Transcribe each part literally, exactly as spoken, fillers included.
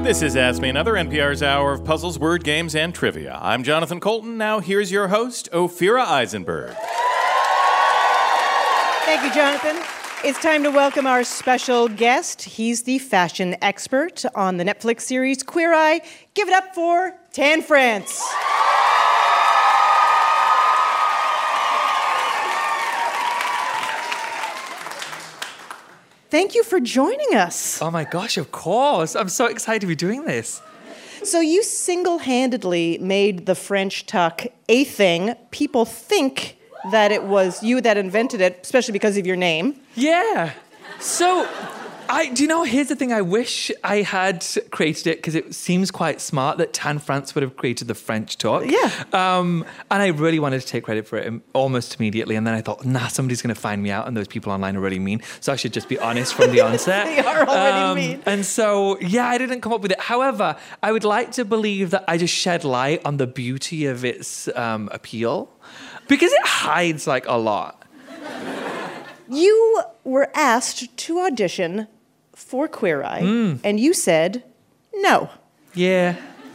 This is Ask Me Another, N P R's hour of puzzles, word games, and trivia. I'm Jonathan Colton. Now here's your host, Ophira Eisenberg. Thank you, Jonathan. It's time to welcome our special guest. He's the fashion expert on the Netflix series Queer Eye. Give it up for Tan France. Thank you for joining us. Oh my gosh, of course. I'm so excited to be doing this. So you single-handedly made the French tuck a thing. People think that it was you that invented it, especially because of your name. Yeah. So, I do you know, here's the thing. I wish I had created it because it seems quite smart that Tan France would have created the French tuck. Yeah. Um, and I really wanted to take credit for it almost immediately. And then I thought, nah, somebody's going to find me out. And those people online are really mean. So I should just be honest from the onset. They are already um, mean. And so, yeah, I didn't come up with it. However, I would like to believe that I just shed light on the beauty of its um, appeal. Because it hides, like, a lot. You were asked to audition for Queer Eye, mm. and you said no. Yeah.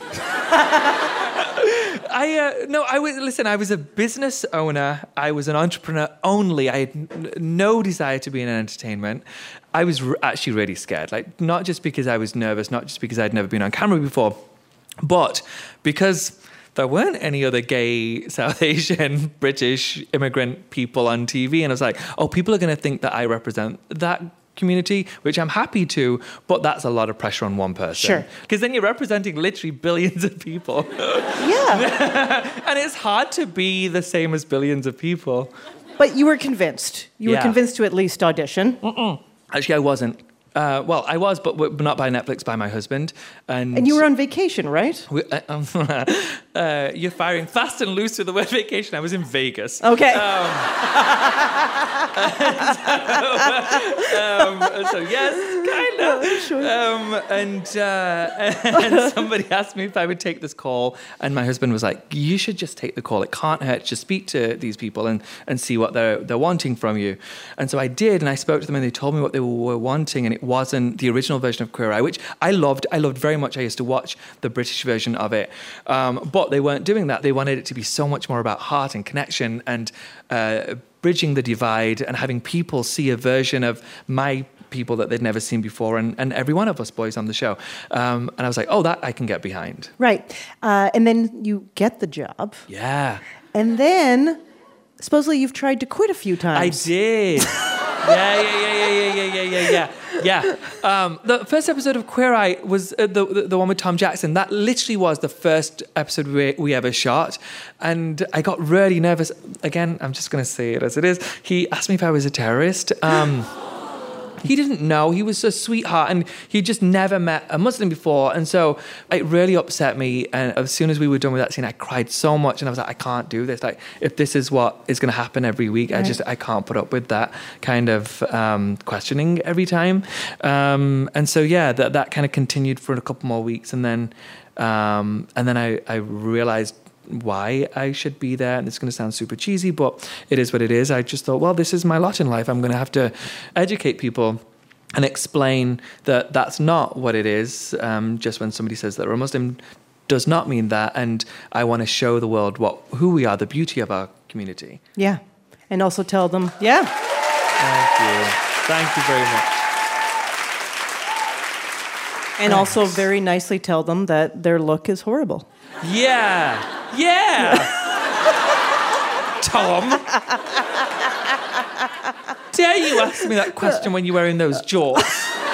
I uh, no, I was listen. I was a business owner. I was an entrepreneur only. I had n- no desire to be in entertainment. I was r- actually really scared. Like, not just because I was nervous, not just because I'd never been on camera before, but because there weren't any other gay South Asian British immigrant people on T V, and I was like, oh, people are going to think that I represent that community, which I'm happy to, but that's a lot of pressure on one person. Sure. Because then you're representing literally billions of people. Yeah. And it's hard to be the same as billions of people. But you were convinced. You Yeah. were convinced to at least audition. Mm-mm. Actually, I wasn't. Uh, well, I was, but w- not by Netflix, by my husband. And, And you were on vacation, right? we, uh, um, uh, you're firing fast and loose with the word vacation. I was in Vegas. Okay. Um, so, um, so yes, kind of. Sure. Um, and, uh, and somebody asked me if I would take this call, and my husband was like, "You should just take the call. It can't hurt to speak to these people and, and see what they're they're wanting from you." And so I did, and I spoke to them, and they told me what they were wanting, and it wasn't the original version of Queer Eye, which I loved. I loved very much. I used to watch the British version of it, um, but they weren't doing that. They wanted it to be so much more about heart and connection and uh, bridging the divide and having people see a version of my people that they'd never seen before, and, and every one of us boys on the show. Um, and I was like, oh, that I can get behind. Right. Uh, and then you get the job. Yeah. And then, supposedly you've tried to quit a few I times. did. yeah, yeah, yeah, yeah, yeah, yeah, yeah, yeah. Yeah. Um, the first episode of Queer Eye was uh, the, the the one with Tom Jackson. That literally was the first episode we, we ever shot. And I got really nervous. Again, I'm just going to say it as it is. He asked me if I was a terrorist. Um He didn't know. He was a sweetheart, and he just never met a Muslim before. And so it really upset me. And as soon as we were done with that scene, I cried so much. And I was like, I can't do this. Like, if this is what is going to happen every week, right. I just, I can't put up with that kind of um, questioning every time. Um, and so, yeah, that, that kind of continued for a couple more weeks. And then, um, and then I, I realized why I should be there. And it's going to sound super cheesy, but it is what it is. I just thought, well, this is my lot in life. I'm going to have to educate people and explain that that's not what it is. Um, just when somebody says that they're a Muslim does not mean that. And I want to show the world what who we are, the beauty of our community. Yeah. And also tell them, yeah. Thank you. Thank you very much. And Thanks. also very nicely tell them that their look is horrible. Yeah. Yeah. Tom. Dare you ask me that question when you're wearing those jorts?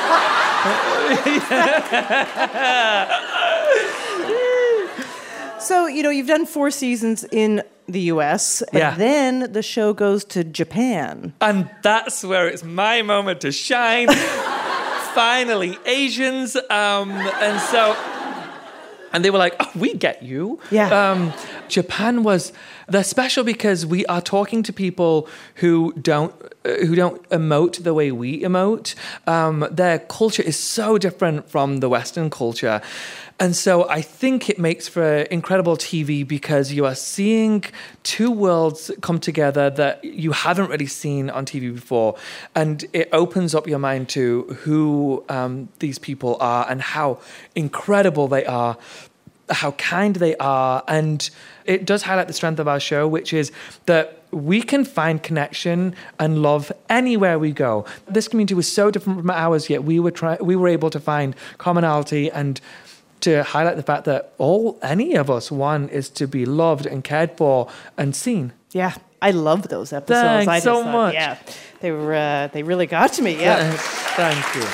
So, you know, you've done four seasons in the U S, but Yeah. then the show goes to Japan. And that's where it's my moment to shine. Finally, Asians. Um, and so... And they were like, oh, we get you. Yeah. Um, Japan was, they're special because we are talking to people who don't uh, who don't emote the way we emote. Um, their culture is so different from the Western culture. And so I think it makes for incredible T V because you are seeing two worlds come together that you haven't really seen on T V before. And it opens up your mind to who um, these people are and how incredible they are, how kind they are. And it does highlight the strength of our show, which is that we can find connection and love anywhere we go. This community was so different from ours, yet we were try- we were able to find commonality and to highlight the fact that all any of us want is to be loved and cared for and seen. Yeah, I love those episodes. Thanks I just so thought, much. Yeah, they were uh, they really got to me. Yeah. Thank you.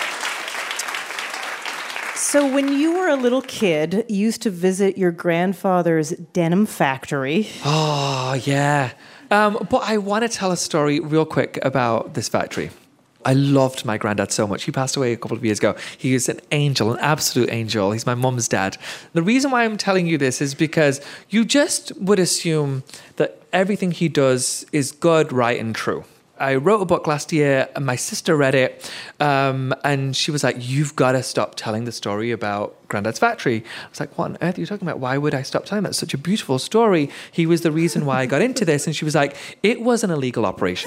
So when you were a little kid, you used to visit your grandfather's denim factory. Oh, yeah. Um, but I want to tell a story real quick about this factory. I loved my granddad so much. He passed away a couple of years ago. He is an angel, an absolute angel. He's my mum's dad. The reason why I'm telling you this is because you just would assume that everything he does is good, right, and true. I wrote a book last year, and my sister read it, um, and she was like, you've got to stop telling the story about Granddad's factory. I was like, what on earth are you talking about? Why would I stop telling that? It's such a beautiful story. He was the reason why I got into this. And she was like, it was an illegal operation.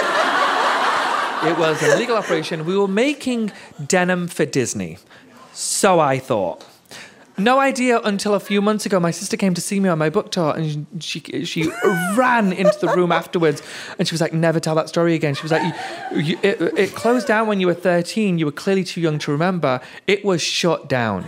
It was an illegal operation. We were making denim for Disney. So I thought. No idea until a few months ago, my sister came to see me on my book tour and she she ran into the room afterwards and she was like, never tell that story again. She was like, you, you, it, it closed down when you were thirteen. You were clearly too young to remember. It was shut down.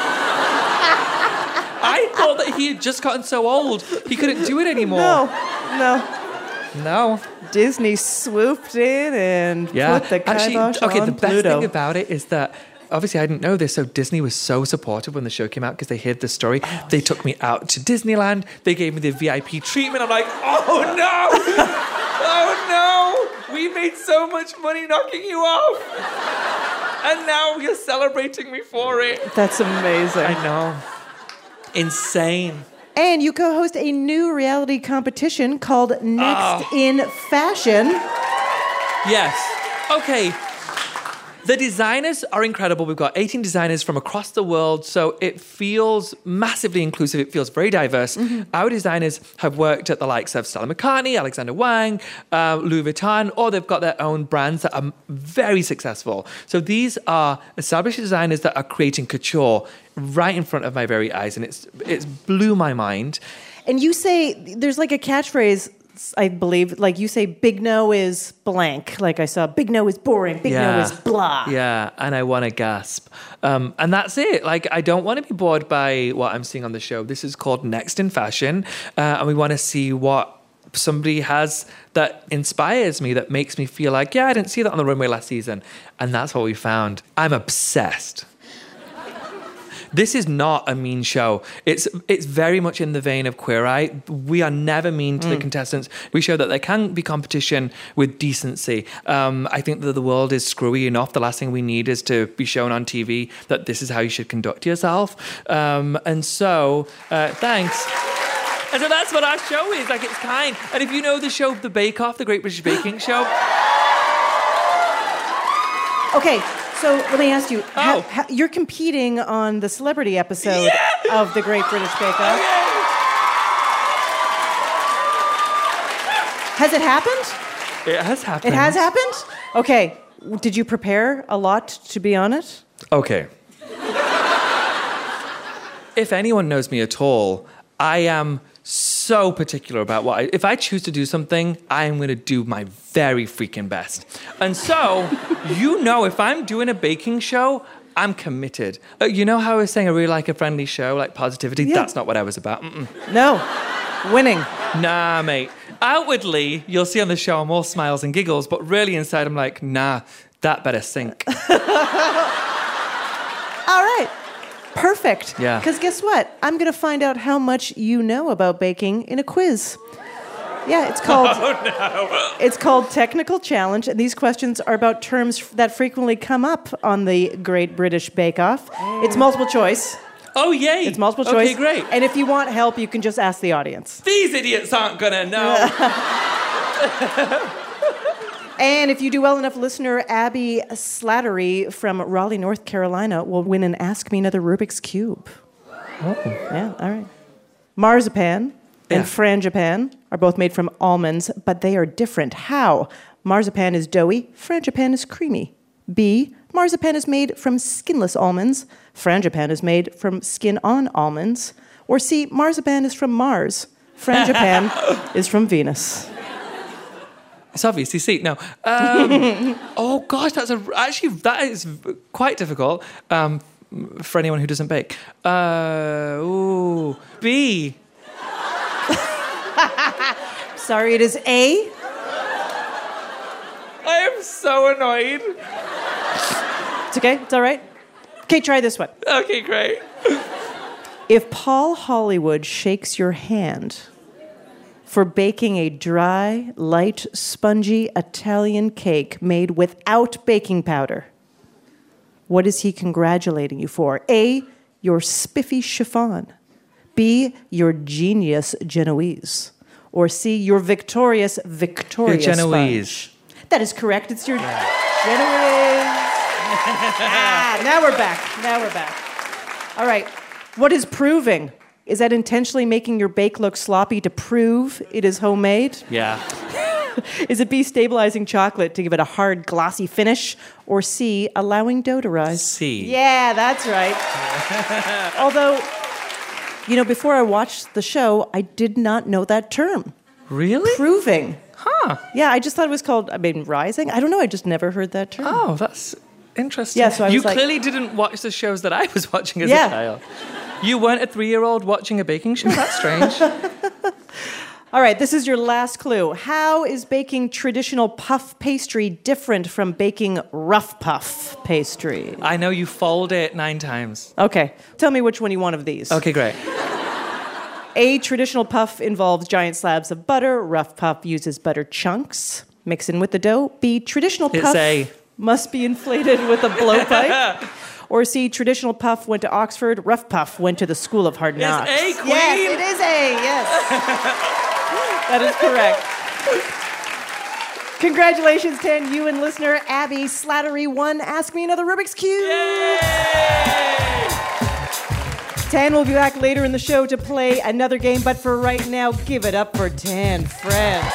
I thought that he had just gotten so old, he couldn't do it anymore. No, no. No. Disney swooped in and Yeah. put the kibosh Actually, okay, on the best Pluto. thing about it is that obviously I didn't know this, so Disney was so supportive when the show came out because they heard the story. Oh, they took me out to Disneyland. They gave me the V I P treatment. I'm like, oh no! Oh no! We made so much money knocking you off! And now you're celebrating me for it. That's amazing. I know. Insane. And you co-host a new reality competition called Next Oh. in Fashion. Yes. Okay. The designers are incredible. We've got eighteen designers from across the world, so it feels massively inclusive. It feels very diverse. Mm-hmm. Our designers have worked at the likes of Stella McCartney, Alexander Wang, uh, Louis Vuitton, or they've got their own brands that are very successful. So these are established designers that are creating couture right in front of my very eyes, and it's it's blew my mind. And you say, there's like a catchphrase, I believe, like you say, big no is blank. Like I saw, big no is boring, big no is blah. Yeah, and I want to gasp. Um, and that's it. Like, I don't want to be bored by what I'm seeing on the show. This is called Next in Fashion, uh, and we want to see what somebody has that inspires me, that makes me feel like, yeah, I didn't see that on the runway last season. And that's what we found. I'm obsessed. This is not a mean show. It's it's very much in the vein of Queer Eye. We are never mean to mm. the contestants. We show that there can be competition with decency. Um, I think that the world is screwy enough. The last thing we need is to be shown on T V that this is how you should conduct yourself. Um, and so, uh, thanks. And so that's what our show is. Like, it's kind. And if you know the show The Bake Off, the Great British Baking Show. Okay. So let me ask you, oh. ha, ha, you're competing on the celebrity episode yeah! of The Great British Bake Off. Okay. Has it happened? It has happened. It has happened? Okay. Did you prepare a lot to be on it? Okay. If anyone knows me at all, I am so particular about what I... If I choose to do something, I am going to do my very freaking best. And so, you know, if I'm doing a baking show, I'm committed. Uh, you know how I was saying I really like a friendly show, like positivity? Yeah. That's not what I was about. Mm-mm. No. Winning. Nah, mate. Outwardly, you'll see on the show I'm all smiles and giggles, but really inside I'm like, nah, that better sink. All right. Perfect. Yeah. Because guess what? I'm going to find out how much you know about baking in a quiz. Yeah, it's called Oh, no. It's called Technical Challenge, and these questions are about terms that frequently come up on the Great British Bake Off. It's multiple choice. Oh, yay. It's multiple choice. Okay, great. And if you want help, you can just ask the audience. These idiots aren't going to know. And if you do well enough, listener Abby Slattery from Raleigh, North Carolina, will win an Ask Me Another Rubik's Cube. Oh. Yeah, all right. Marzipan Yeah. and frangipan are both made from almonds, but they are different. How? Marzipan is doughy, frangipan is creamy. B, marzipan is made from skinless almonds, frangipan is made from skin-on almonds. Or C, marzipan is from Mars, frangipan is from Venus. It's obviously C. No. Um, oh gosh, that's a actually that is quite difficult um, for anyone who doesn't bake. Uh, ooh, B. Sorry, it is A. I am so annoyed. It's okay, it's all right. Okay, try this one. Okay, great. If Paul Hollywood shakes your hand for baking a dry, light, spongy Italian cake made without baking powder, what is he congratulating you for? A, your spiffy chiffon. B, your genius Genoese. Or C, your victorious Victoria Your Genoese. sponge. That is correct. It's your yeah. Genoese. ah, now we're back. Now we're back. All right. What is proving? Is that intentionally making your bake look sloppy to prove it is homemade? Yeah. Is it B, stabilizing chocolate to give it a hard, glossy finish? Or C, allowing dough to rise? C. Yeah, that's right. Although, you know, before I watched the show, I did not know that term. Really? Proving. Huh. Yeah, I just thought it was called, I mean, rising. I don't know, I just never heard that term. Oh, that's interesting. Yeah, so I you was like- clearly didn't watch the shows that I was watching as Yeah. a child. You weren't a three-year-old watching a baking show? That's strange. All right, this is your last clue. How is baking traditional puff pastry different from baking rough puff pastry? I know you fold it nine times. Okay, tell me which one you want of these. Okay, great. A, traditional puff involves giant slabs of butter. Rough puff uses butter chunks. Mix in with the dough. B, traditional It's puff A. must be inflated with a blowpipe. Or C, traditional puff went to Oxford. Rough puff went to the School of Hard Knocks. It's A, queen. Yes, it is A, yes. That is correct. Congratulations, Tan. You and listener Abby Slattery won Ask Me Another Rubik's Cube. Yay! Tan will be back later in the show to play another game, but for right now, give it up for Tan France.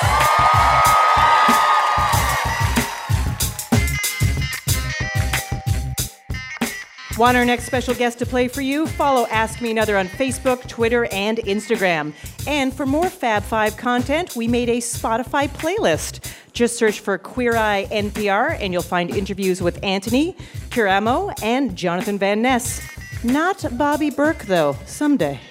Want our next special guest to play for you? Follow Ask Me Another on Facebook, Twitter, and Instagram. And for more Fab Five content, we made a Spotify playlist. Just search for Queer Eye N P R, and you'll find interviews with Anthony, Kiramo, and Jonathan Van Ness. Not Bobby Burke, though. Someday.